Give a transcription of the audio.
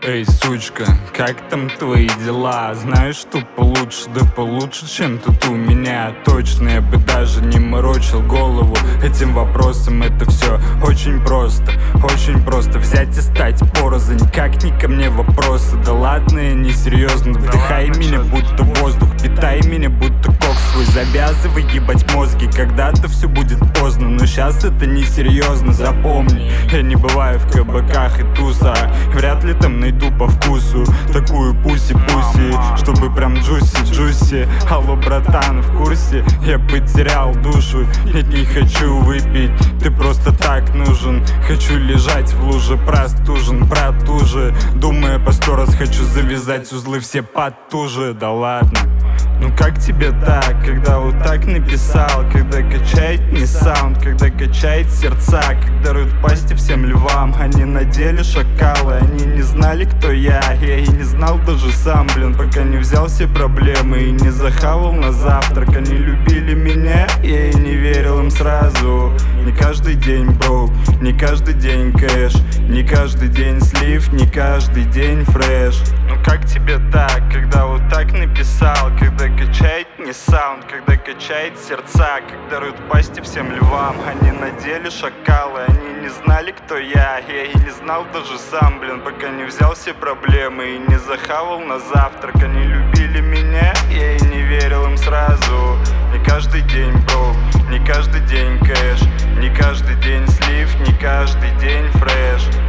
Эй, сучка, как там твои дела? Знаешь, что получше, да получше, чем тут у меня. Точно, я бы даже не морочил голову этим вопросом. Это все очень просто взять и стать порознь. Как ни ко мне вопросы, да ладно, я не серьезно. Вдыхай меня, будто воздух, питай меня, будто кокс свой. Завязывай ебать мозги, когда-то все будет поздно. Но сейчас это не серьезно, запомни. Я не бываю в кабаках и тусах, вряд ли там найду по вкусу такую пуси-пуси, чтобы прям джуси-джуси. Алло, братан, в курсе? Я потерял душу, нет, не хочу выпить, ты просто так нужен. Хочу лежать в луже, простужен, брат, уже думая по 100 раз, хочу завязать узлы все потуже. Да ладно. Ну как тебе так, когда вот так написал? Когда качает не саунд, когда качает сердца, когда рвут пасти всем львам. Они надели шакалы, они не знали, кто я и не знал даже сам, блин, пока не взял все проблемы и не захавал на завтрак. Они любили меня, я и не верил им сразу. Не каждый день броук, не каждый день кэш, не каждый день слив, не каждый день фреш. Ну как тебе так, когда вот так написал? Когда качает не саунд, когда качает сердца, когда рвут пасти всем львам. Они надели шакалы, они не знали, кто я и не знал даже сам, блин, пока не взял все проблемы и не захавал на завтрак. Они любили меня, я и не верил им сразу. Не каждый день бро, не каждый день кэш, не каждый день слив, не каждый день фреш.